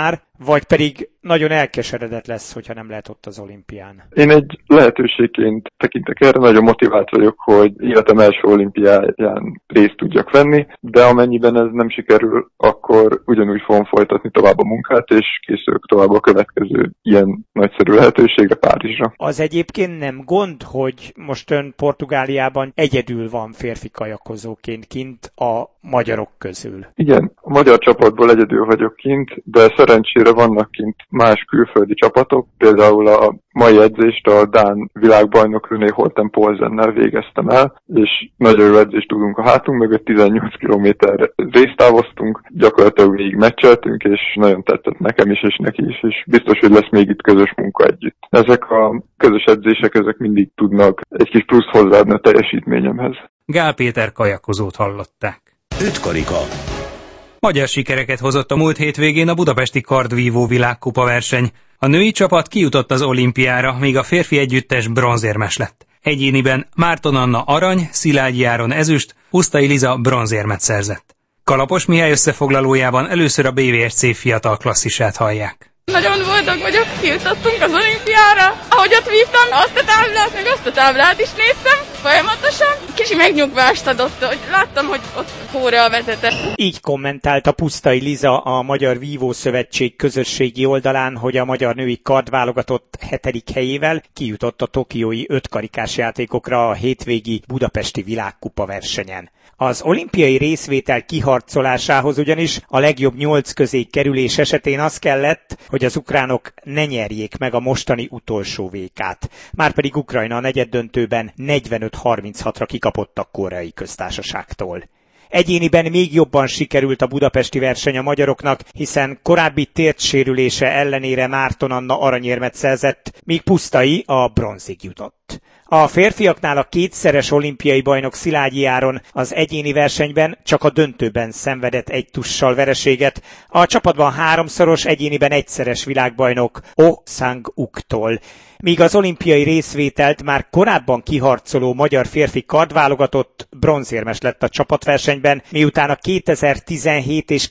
vagy pedig nagyon elkeseredett lesz, hogyha nem lehet ott az olimpián? Én egy lehetőségként tekintek erre, nagyon motivált vagyok, hogy életem első olimpiáján részt tudjak venni, de amennyiben ez nem sikerül, akkor ugyanúgy fogom folytatni tovább a munkát, és készülök tovább a következő ilyen nagyszerű lehetőségre, Párizsra. Az egyébként nem gond, hogy most ön Portugáliában egyedül van férfi kajakozóként kint a magyarok közül? Igen, a magyar csapatból egyedül vagyok kint, de szerencsére vannak kint más külföldi csapatok, például a mai edzést a dán világbajnok René Holten Poulsennel végeztem el, és nagyon jó edzést tudunk a hátunk mögött, 18 kilométerre résztávoztunk, gyakorlatilag végig meccseltünk, és nagyon tetszett nekem is, és neki is, és biztos, hogy lesz még itt közös munka együtt. Ezek a közös edzések, ezek mindig tudnak egy kis plusz hozzáadni a teljesítményemhez. Gál Péter kajakozót hallották. Ötkarika. Magyar sikereket hozott a múlt hétvégén a budapesti kardvívó világkupa verseny. A női csapat kijutott az olimpiára, míg a férfi együttes bronzérmes lett. Egyéniben Márton Anna arany, Szilágyi Áron ezüst, Pusztai Liza bronzérmet szerzett. Kalapos Mihály összefoglalójában először a BVSC fiatal klasszisát hallják. Nagyon boldog vagyok, kijutottunk az olimpiára. Ahogy ott vívtam, azt a táblát, meg azt a táblát is néztem folyamatosan. Kicsi megnyugvást adott, hogy láttam, hogy ott Korea vezete. Így kommentálta Pusztai Liza a Magyar Vívószövetség közösségi oldalán, hogy a magyar női kardválogatott 7. helyével kijutott a tokiói ötkarikás játékokra a hétvégi budapesti világkupa versenyen. Az olimpiai részvétel kiharcolásához ugyanis a legjobb 8 közé kerülés esetén az kellett, hogy az ukránok ne nyerjék meg a mostani utolsó VK-t. Márpedig Ukrajna a negyeddöntőben 45-36-ra kikapott a Koreai Köztársaságtól. Egyéniben még jobban sikerült a budapesti verseny a magyaroknak, hiszen korábbi térdsérülése ellenére Márton Anna aranyérmet szerzett, míg Pusztai a bronzig jutott. A férfiaknál a kétszeres olimpiai bajnok Szilágyi Áron az egyéni versenyben csak a döntőben szenvedett egy tussal vereséget, a csapatban 3-szoros, egyéniben egyszeres világbajnok Oh Sang-uktól. Míg az olimpiai részvételt már korábban kiharcoló magyar férfi kardválogatott bronzérmes lett a csapatversenyben, miután a 2017 és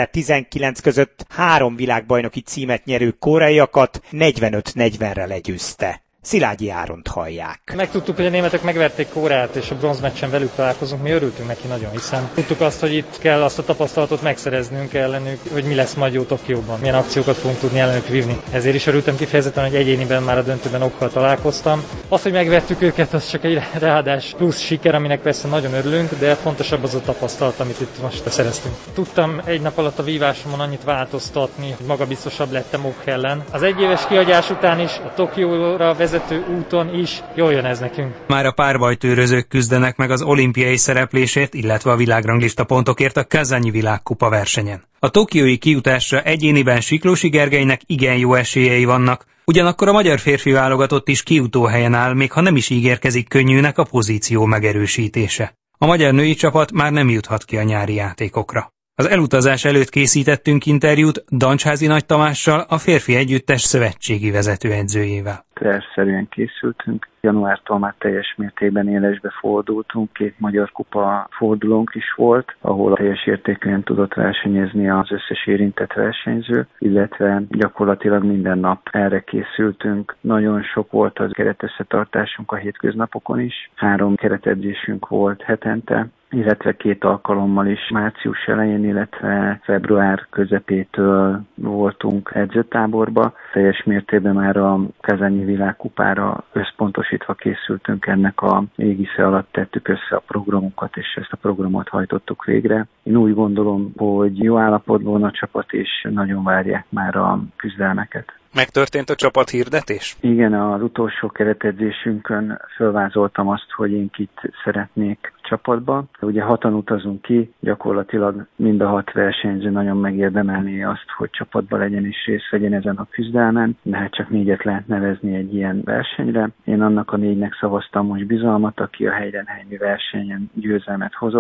2019 között 3 világbajnoki címet nyerő koreaiakat 45-40-re legyőzte. Szilágyi Áront hallják. Megtudtuk, hogy a németek megverték Koreát, és a bronzmeccsen velük találkozunk. Mi örültünk neki nagyon, hiszen tudtuk azt, hogy itt kell azt a tapasztalatot megszereznünk ellenük, hogy mi lesz majd jó Tokióban, milyen akciókat fogunk tudni ellenük vívni. Ezért is örültem kifejezetten, hogy egyéniben már a döntőben okkal találkoztam. Az, hogy megvertük őket, az csak egy ráadás plusz siker, aminek persze nagyon örülünk, de fontosabb az a tapasztalat, amit itt most szereztünk. Tudtam egy nap alatt a vívásomon annyit változtatni, hogy magabiztosabb lettem ok ellen. Az egyéves kihagyás után is a Tokióra vezető úton is jól jön ez nekünk. Már a párbajtőrözők küzdenek meg az olimpiai szereplésért, illetve a világranglista pontokért a Kazanyi világkupa versenyen. A tokiói kijutásra egyéniben Siklósi Gergelynek igen jó esélyei vannak, ugyanakkor a magyar férfi válogatott is kijutó helyen áll, még ha nem is ígérkezik könnyűnek a pozíció megerősítése. A magyar női csapat már nem juthat ki a nyári játékokra. Az elutazás előtt készítettünk interjút Dancsházi Nagy Tamással, a férfi együttes szövetségi vezetőedzőjével. Tervszerűen készültünk. Januártól már teljes mértékben élesbe fordultunk. 2 magyar kupa fordulónk is volt, ahol teljes értékűen tudott versenyezni az összes érintett versenyző, illetve gyakorlatilag minden nap erre készültünk. Nagyon sok volt az keretösszetartásunk a hétköznapokon is. 3 keretedzésünk volt hetente, illetve 2 alkalommal is március elején, illetve február közepétől voltunk edzőtáborba. Teljes mértékben már a Kazanyi világkupára összpontosítva készültünk, ennek a égisze alatt tettük össze a programunkat, és ezt a programot hajtottuk végre. Én úgy gondolom, hogy jó állapotban a csapat, és nagyon várják már a küzdelmeket. Megtörtént a csapathirdetés? Igen, az utolsó keretedzésünkön fölvázoltam azt, hogy én kit szeretnék csapatba. Ugye 6-an utazunk ki, gyakorlatilag mind a 6 versenyző nagyon megérdemelné azt, hogy csapatba legyen és részt vegyen ezen a küzdelmen, de hát csak 4-et lehet nevezni egy ilyen versenyre. Én annak a 4-nek szavaztam most bizalmat, aki a helyrend-helyi versenyen győzelmet hozott.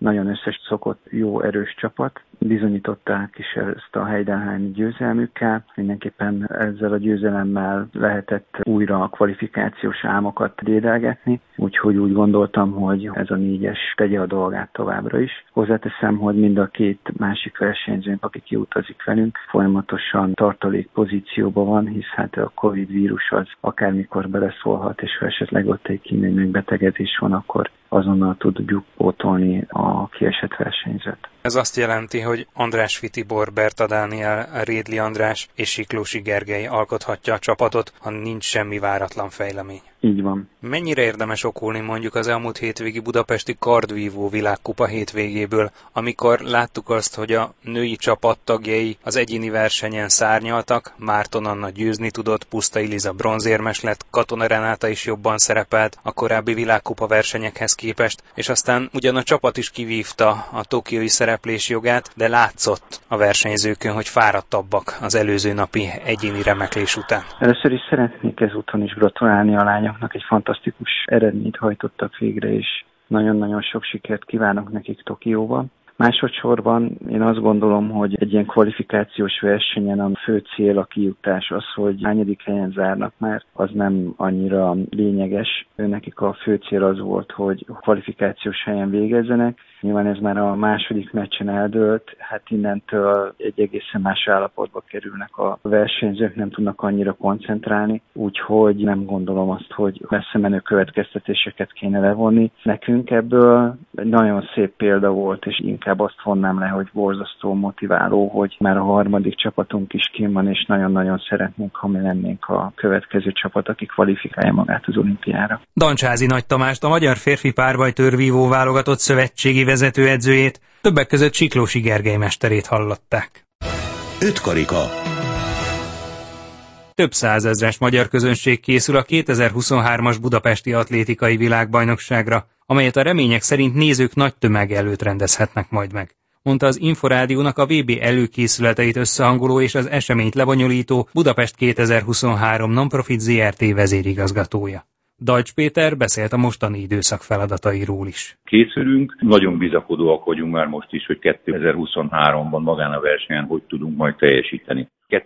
nagyon összeszokott, jó, erős csapat. Bizonyították is ezt a Heidenheimi győzelmükkel. Mindenképpen ezzel a győzelemmel lehetett újra a kvalifikációs álmokat dédelgetni, úgyhogy úgy gondoltam, hogy ez a 4-es tegye a dolgát továbbra is. Hozzáteszem, hogy mind a két másik versenyzőnk, aki kiutazik velünk, folyamatosan tartalék pozícióban van, hisz hát a Covid vírus az akármikor beleszólhat, és ha esetleg ott egy kínai megbetegedés van, akkor azonnal tudjuk pótolni a kiesett versenyzőt. Ez azt jelenti, hogy András Fitibor, Berta Dániel, Rédli András és Siklósi Gergely alkothatja a csapatot, ha nincs semmi váratlan fejlemény. Így van. Mennyire érdemes okulni mondjuk az elmúlt hétvégi budapesti kardvívó világkupa hétvégéből, amikor láttuk azt, hogy a női csapat tagjai az egyéni versenyen szárnyaltak, Márton Anna győzni tudott, Pusztai Liza bronzérmes lett, Katona Renáta is jobban szerepelt a korábbi világkupa versenyekhez képest, és aztán ugyan a csapat is kivívta a tokiói szereplés jogát, de látszott a versenyzőkön, hogy fáradtabbak az előző napi egyéni remeklés után. Először is szeretnék ezúton is gratulálni a lányoknak, egy fantasztikus eredményt hajtottak végre, és nagyon-nagyon sok sikert kívánok nekik Tokióban. Másodszorban én azt gondolom, hogy egy ilyen kvalifikációs versenyen a fő cél, a kijutás az, hogy hányadik helyen zárnak már, az nem annyira lényeges. Nekik a fő cél az volt, hogy kvalifikációs helyen végezzenek. Nyilván ez már a második meccsen eldőlt, hát innentől egy egészen más állapotba kerülnek a versenyzők, nem tudnak annyira koncentrálni, úgyhogy nem gondolom azt, hogy messze menő következtetéseket kéne levonni. Nekünk ebből egy nagyon szép példa volt, és inkább azt vonnám le, hogy borzasztó motiváló, hogy már a harmadik csapatunk is kint van, és nagyon-nagyon szeretnénk, ha mi lennénk a következő csapat, aki kvalifikálja magát az olimpiára. Dancsázi Nagy Tamást, a magyar férfi párbajtőrvívó válogatott szövetségi vezetőedzőjét, többek között Siklósi Gergely mesterét hallották. Ötkarika. Több százezres magyar közönség készül a 2023-as budapesti atlétikai világbajnokságra, amelyet a remények szerint nézők nagy tömeg előtt rendezhetnek majd meg, mondta az Inforádiónak a VB előkészületeit összehangoló és az eseményt lebonyolító Budapest 2023 Nonprofit ZRT vezérigazgatója. Dajcs Péter beszélt a mostani időszak feladatairól is. Készülünk, nagyon bizakodóak vagyunk már most is, hogy 2023-ban magán a versenyen hogy tudunk majd teljesíteni.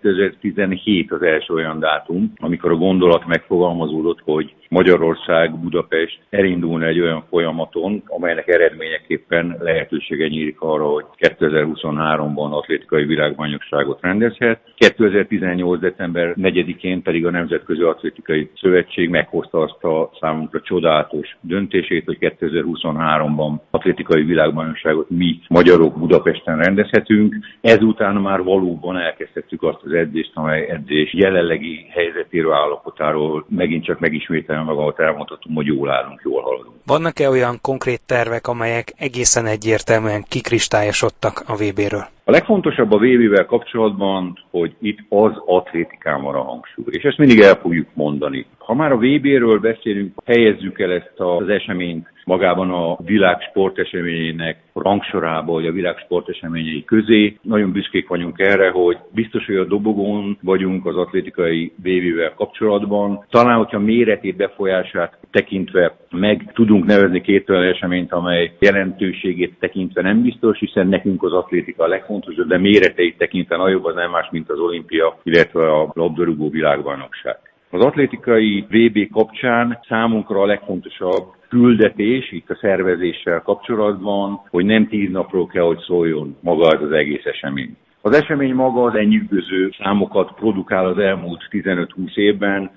2017 az első olyan dátum, amikor a gondolat megfogalmazódott, hogy Magyarország, Budapest elindulna egy olyan folyamaton, amelynek eredményeképpen lehetősége nyílik arra, hogy 2023-ban atlétikai világbajnokságot rendezhet. 2018. december 4-én pedig a Nemzetközi Atlétikai Szövetség meghozta azt a számunkra csodálatos döntését, hogy 2023-ban atlétikai világbajnokságot mi magyarok Budapesten rendezhetünk. Ezután már valóban elkezdtük azt az edzést, amely edzés jelenlegi helyzetéről, állapotáról megint csak megismételni magamat elmondhatom, hogy jól állunk, jól haladunk. Vannak-e olyan konkrét tervek, amelyek egészen egyértelműen kikristályosodtak a VB-ről? A legfontosabb a VB-vel kapcsolatban, hogy itt az atlétikán van a hangsúly, és ezt mindig el fogjuk mondani. Ha már a VB-ről beszélünk, helyezzük el ezt az eseményt magában a világ sporteseményének rangsorába, vagy a világ sporteseményei közé. Nagyon büszkék vagyunk erre, hogy biztos, hogy a dobogón vagyunk az atlétikai VB-vel kapcsolatban. Talán, hogyha méretét, befolyását tekintve meg tudunk nevezni két olyan eseményt, amely jelentőségét tekintve nem biztos, hiszen nekünk az atlétika a legfontosabb, de méreteit tekintve nagyobb az nem más, mint az olimpia, illetve a labdarúgó világbajnokság. Az atlétikai VB kapcsán számunkra a legfontosabb küldetés itt a szervezéssel kapcsolatban, hogy nem 10 napról kell, hogy szóljon maga az egész esemény. Az esemény maga az ennyűgöző számokat produkál az elmúlt 15-20 évben.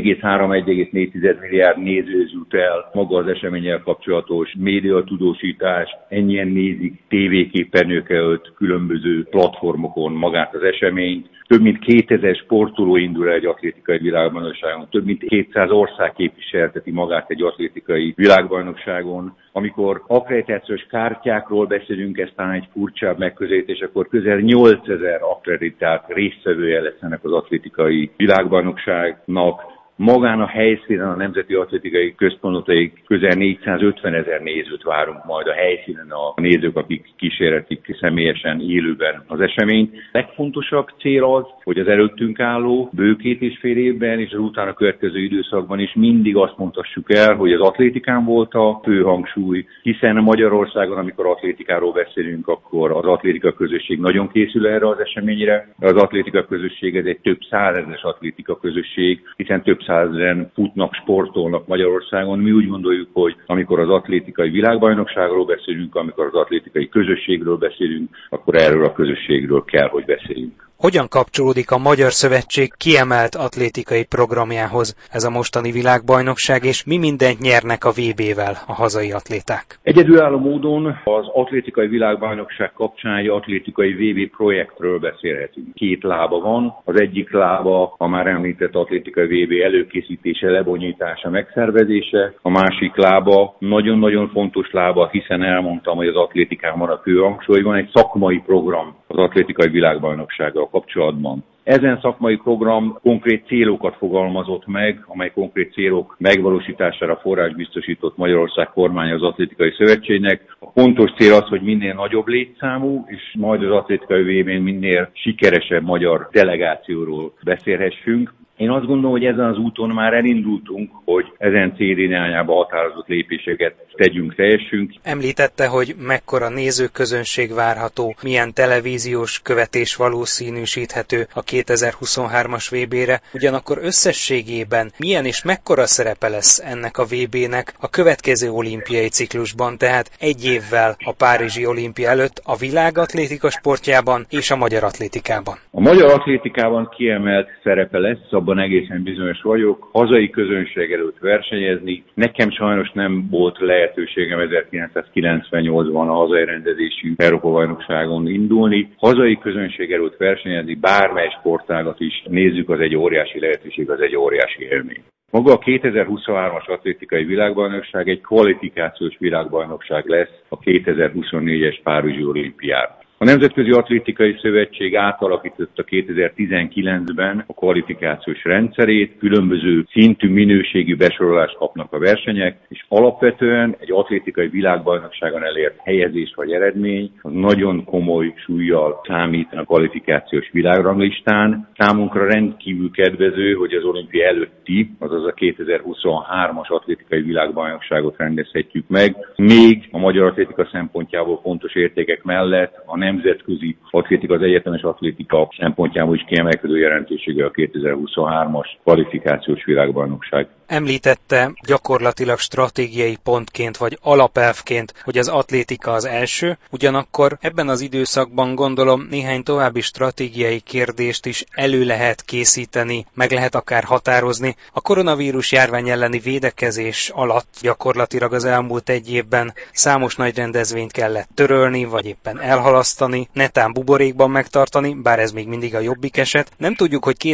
1,3-1,4 milliárd néző jut el maga az eseménnyel kapcsolatos médiatudósítás. Ennyien nézik tévéképernyők előtt különböző platformokon magát az eseményt. Több mint 2000 sportoló indul el egy atlétikai világbajnokságon, több mint 200 ország képviselteti magát egy atlétikai világbajnokságon. Amikor akkreditációs kártyákról beszélünk, ez talán egy furcsább megközelítés, akkor közel 8000 akkreditált résztvevője lesz ennek az atlétikai világbajnokságnak. magán a helyszínen, a Nemzeti Atlétikai Központotaig közel 450 000 nézőt várunk majd a helyszínen a nézők, akik kísérletik személyesen, élőben az eseményt. Legfontosabb cél az, hogy az előttünk álló bő 2,5 évben és az utána következő időszakban is mindig azt mondhassuk el, hogy az atlétikán volt a fő hangsúly, hiszen Magyarországon, amikor atlétikáról beszélünk, akkor az atlétika közösség nagyon készül erre az eseményre. Az atlétika közösség ez egy több százezres atlétika közösség, hiszen több százezren futnak, sportolnak Magyarországon. Mi úgy gondoljuk, hogy amikor az atlétikai világbajnokságról beszélünk, amikor az atlétikai közösségről beszélünk, akkor erről a közösségről kell, hogy beszéljünk. Hogyan kapcsolódik a Magyar Szövetség kiemelt atlétikai programjához ez a mostani világbajnokság, és mi mindent nyernek a VB-vel a hazai atléták? Egyedülálló módon az atlétikai világbajnokság kapcsán egy atlétikai VB projektről beszélhetünk. 2 lába van. Az egyik lába a már említett atlétikai VB előkészítése, lebonyítása, megszervezése. A másik lába nagyon-nagyon fontos lába, hiszen elmondtam, hogy az atlétikán van a fő hangsúly, van egy szakmai program az atlétikai világbajnoksággal kapcsolatban. Ezen szakmai program konkrét célokat fogalmazott meg, amely konkrét célok megvalósítására forrás biztosított Magyarország kormánya az Atlétikai Szövetségnek. A pontos cél az, hogy minél nagyobb létszámú, és majd az atlétikai VB-n minél sikeresebb magyar delegációról beszélhessünk. Én azt gondolom, hogy ezen az úton már elindultunk, hogy ezen cél irányába határozott lépéseket tegyünk, teljessünk. Említette, hogy mekkora nézőközönség várható, milyen televíziós követés valószínűsíthető a 2023-as VB-re, ugyanakkor összességében milyen és mekkora szerepe lesz ennek a VB-nek a következő olimpiai ciklusban, tehát egy évvel a Párizsi olimpia előtt a világ atlétika sportjában és a magyar atlétikában. A magyar atlétikában kiemelt szerepe lesz, abban egészen bizonyos vagyok, hazai közönség előtt versenyezni. Nekem sajnos nem volt lehetőségem 1998-ban a hazai rendezésű Európa-bajnokságon indulni. Hazai közönség előtt versenyezni, bármely sportágat is nézzük, az egy óriási lehetőség, az egy óriási élmény. Maga a 2023-as atlétikai világbajnokság egy kvalifikációs világbajnokság lesz a 2024-es Párizsi olimpiára. A Nemzetközi Atlétikai Szövetség átalakította 2019-ben a kvalifikációs rendszerét, különböző szintű minőségű besorolást kapnak a versenyek, és alapvetően egy atlétikai világbajnokságon elért helyezés vagy eredmény az nagyon komoly súllyal számít a kvalifikációs világranglistán. Számunkra rendkívül kedvező, hogy az olimpia előtti, azaz a 2023-as atlétikai világbajnokságot rendezhetjük meg. Még a magyar atlétika szempontjából fontos értékek mellett a nemzetközi atlétika, az egyetemes atlétika szempontjából is kiemelkedő jelentősége a 2023-as kvalifikációs világbajnokság. Említette gyakorlatilag stratégiai pontként vagy alapelvként, hogy az atlétika az első, ugyanakkor ebben az időszakban gondolom néhány további stratégiai kérdést is elő lehet készíteni, meg lehet akár határozni. A koronavírus járvány elleni védekezés alatt gyakorlatilag az elmúlt egy évben számos nagy rendezvényt kellett törölni, vagy éppen elhalasztani, netán buborékban megtartani, bár ez még mindig a jobbik eset. Nem tudjuk, hogy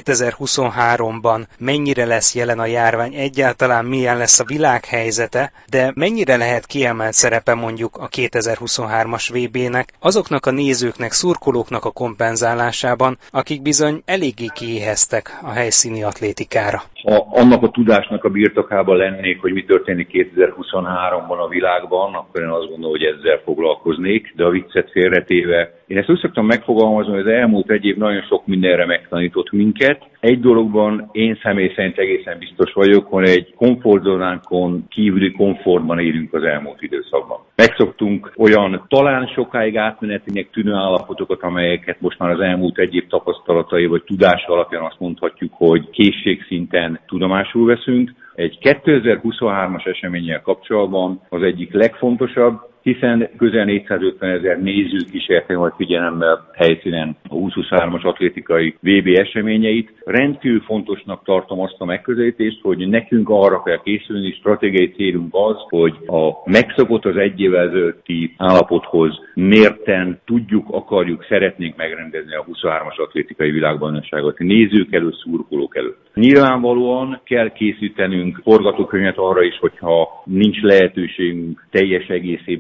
2023-ban mennyire lesz jelen a járvány, egyáltalán milyen lesz a világ helyzete, de mennyire lehet kiemelt szerepe mondjuk a 2023-as VB-nek azoknak a nézőknek, szurkolóknak a kompenzálásában, akik bizony eléggé kiéheztek a helyszíni atlétikára. Ha annak a tudásnak a birtokában lennék, hogy mi történik 2023-ban a világban, akkor én azt gondolom, hogy ezzel foglalkoznék, de a viccet félretéve. Én ezt úgy szoktam megfogalmazni, hogy az elmúlt egy év nagyon sok mindenre megtanított minket. Egy dologban én személy szerint egészen biztos vagyok, hogy egy komfortzónánkon kívüli komfortban élünk az elmúlt időszakban. Megszoktunk olyan talán sokáig átmenetinek tűnő állapotokat, amelyeket most már az elmúlt egy év tapasztalatai vagy tudása alapján azt mondhatjuk, hogy készségszinten tudomásul veszünk. Egy 2023-as eseménnyel kapcsolatban az egyik legfontosabb, hiszen közel 450 000 néző kísérte majd figyelemmel helyszínen a 2023-as atlétikai VB eseményeit. Rendkívül fontosnak tartom azt a megközelítést, hogy nekünk arra kell készülni, stratégiai célunk az, hogy a megszokott az egy évvel ezelőtti állapothoz mérten tudjuk, akarjuk, szeretnénk megrendezni a 23-as atlétikai világbajnokságot nézők előtt, szurkolók előtt. Nyilvánvalóan kell készítenünk forgatókönyvet arra is, hogyha nincs lehetőségünk teljes egészében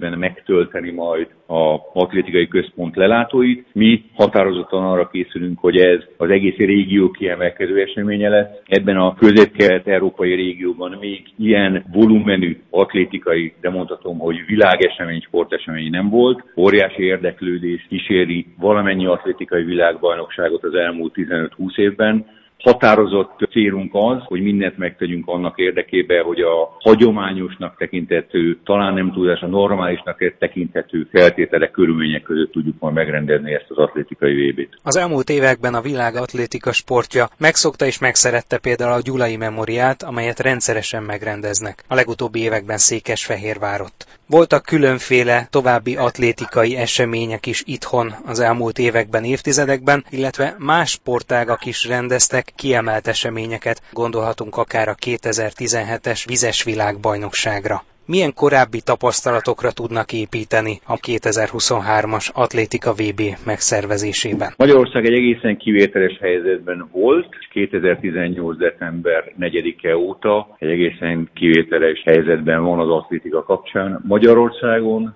részben megtölteni majd az atlétikai központ lelátóit. Mi határozottan arra készülünk, hogy ez az egész régió kiemelkedő eseménye lesz. Ebben a közép-kelet-európai régióban még ilyen volumenű atlétikai, de mondhatom, hogy világesemény, sportesemény nem volt. Óriási érdeklődés kíséri valamennyi atlétikai világbajnokságot az elmúlt 15-20 évben. Határozott célunk az, hogy mindent megtegyünk annak érdekében, hogy a hagyományosnak tekinthető, talán nem túlzás, a normálisnak tekinthető feltételek, körülmények között tudjuk majd megrendezni ezt az atlétikai VB-t. Az elmúlt években a világ atlétika sportja megszokta és megszerette például a Gyulai Memoriát, amelyet rendszeresen megrendeznek. A legutóbbi években Székesfehérvárott. Voltak különféle további atlétikai események is itthon az elmúlt években, évtizedekben, illetve más sportágak is rendeztek kiemelt eseményeket, gondolhatunk akár a 2017-es vizes világbajnokságra. Milyen korábbi tapasztalatokra tudnak építeni a 2023-as atlétika VB megszervezésében? Magyarország egy egészen kivételes helyzetben volt, és 2018. december 4-e óta egy egészen kivételes helyzetben van az atlétika kapcsán. Magyarországon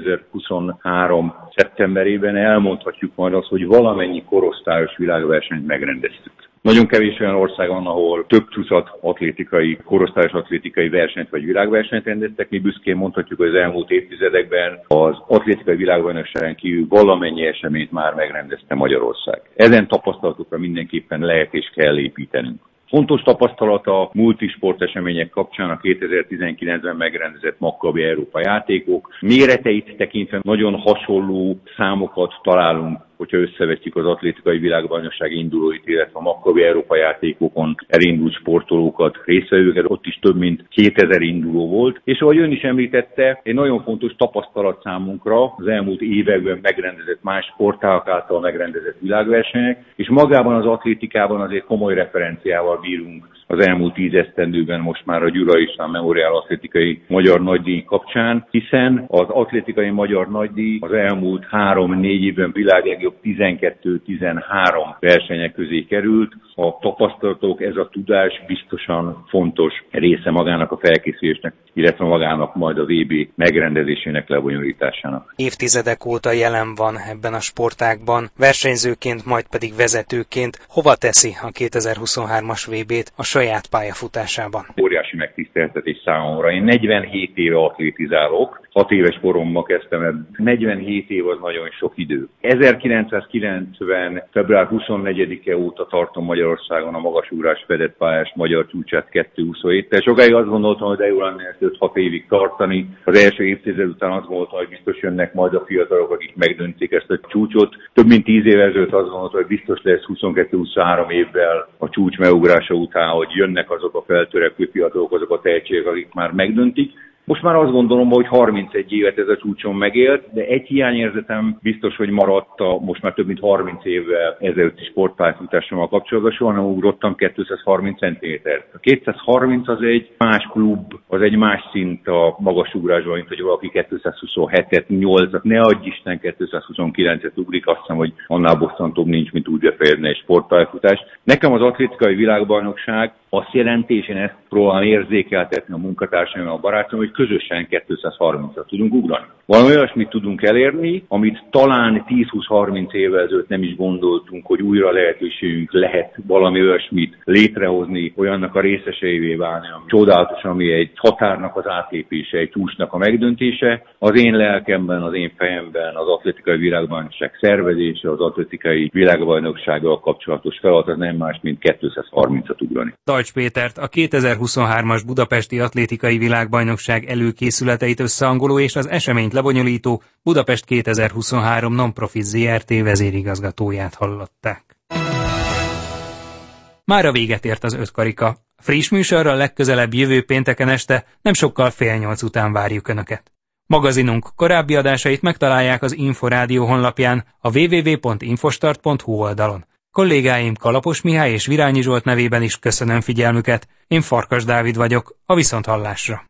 2023. szeptemberében elmondhatjuk majd azt, hogy valamennyi korosztályos világversenyt megrendeztük. Nagyon kevés olyan ország van, ahol több tucat korosztályos atlétikai versenyt vagy világversenyt rendeztek. Mi büszkén mondhatjuk, hogy az elmúlt évtizedekben az atlétikai világbajnokságon kívül valamennyi eseményt már megrendezte Magyarország. Ezen tapasztalatokra mindenképpen lehet és kell építenünk. Fontos tapasztalat a multisportesemények kapcsán a 2019-ben megrendezett Maccabi Európa játékok. Méreteit tekintve nagyon hasonló számokat találunk, hogyha összevetjük az atlétikai világbajnokság indulóit, illetve a Maccabi Európa játékokon elindult sportolókat, résztvevőket, ott is több mint 2000 induló volt. És ahogy ön is említette, egy nagyon fontos tapasztalat számunkra az elmúlt években megrendezett más sportágak által megrendezett világversenyek, és magában az atlétikában azért komoly referenciával bírunk az elmúlt 10 esztendőben most már a Gyulai István Memoriál atlétikai magyar nagydíj kapcsán, hiszen az atlétikai magyar nagydíj az elmúlt 3-4 évben világlegjobb 12-13 versenyek közé került. A tapasztalatok, ez a tudás biztosan fontos része magának a felkészülésnek, illetve magának majd a VB megrendezésének, lebonyolításának. Évtizedek óta jelen van ebben a sportágban, versenyzőként, majd pedig vezetőként. Hova teszi a 2023-as VB-t a saját pályafutásában? Óriási megtiszteltetés számomra. Én 47 éve atlétizálok, 6 éves koromban kezdtem, 47 év az nagyon sok idő. 1990. február 24-e óta tartom Magyarországon a magasugrás fedett pályás magyar csúcsát 2:27-tel. Sokáig azt gondoltam, hogy de jó lenne ezt 5-6 évig tartani. Az első évtized után azt gondoltam, hogy biztos jönnek majd a fiatalok, akik megdöntik ezt a csúcsot. Több mint 10 évvel ezelőtt azt gondoltam, hogy biztos lesz 22-23 évvel a csúcs megugrása után, hogy jönnek azok a feltörekvő fiatalok, azok a tehetségek, akik már megdöntik. Most már azt gondolom, hogy 31 évet ez a csúcson megélt, de egy hiányérzetem biztos, hogy maradt a most már több mint 30 évvel ezelőtti sportpályafutásommal kapcsolatban, soha nem ugrottam 230 cm-t. A 230 az egy más klub, az egy más szint a magasugrásban, mint hogy valaki 227-et, 8-at, ne adj Isten 229-et ugrik, azt hiszem, hogy annál bosszantóbb nincs, mint úgy befejezni egy sportpályafutás. Nekem az atlétikai világbajnokság azt jelenti, és én ezt próbálom érzékeltetni a munkatársaim, a barátom, hogy közösen 230-at tudunk ugrani. Valami olyasmit tudunk elérni, amit talán 10-20-30 évvel ezelőtt nem is gondoltunk, hogy újra lehetőségünk lehet valami olyasmit létrehozni, olyannak a részeseivé válni, ami csodálatos, ami egy határnak az átlépése, egy csúcsnak a megdöntése. Az én lelkemben, az én fejemben az atlétikai világbajnokság szervezése, az atlétikai világbajnoksággal kapcsolatos feladat az nem más, mint 230-at ugrani. Tajcs Pétert, a 2023-as Budapesti Atlétikai Világbajnokság előkészületeit összehangoló és az eseményt lebonyolító Budapest 2023 Non-Profit Zrt. Vezérigazgatóját hallották. Mára véget ért az 5 karika. Friss műsorral legközelebb jövő pénteken este, nem sokkal 7:30 után várjuk Önöket. Magazinunk korábbi adásait megtalálják az Inforádió honlapján, a www.infostart.hu oldalon. Kollégáim Kalapos Mihály és Virányi Zsolt nevében is köszönöm figyelmüket. Én Farkas Dávid vagyok, a viszonthallásra.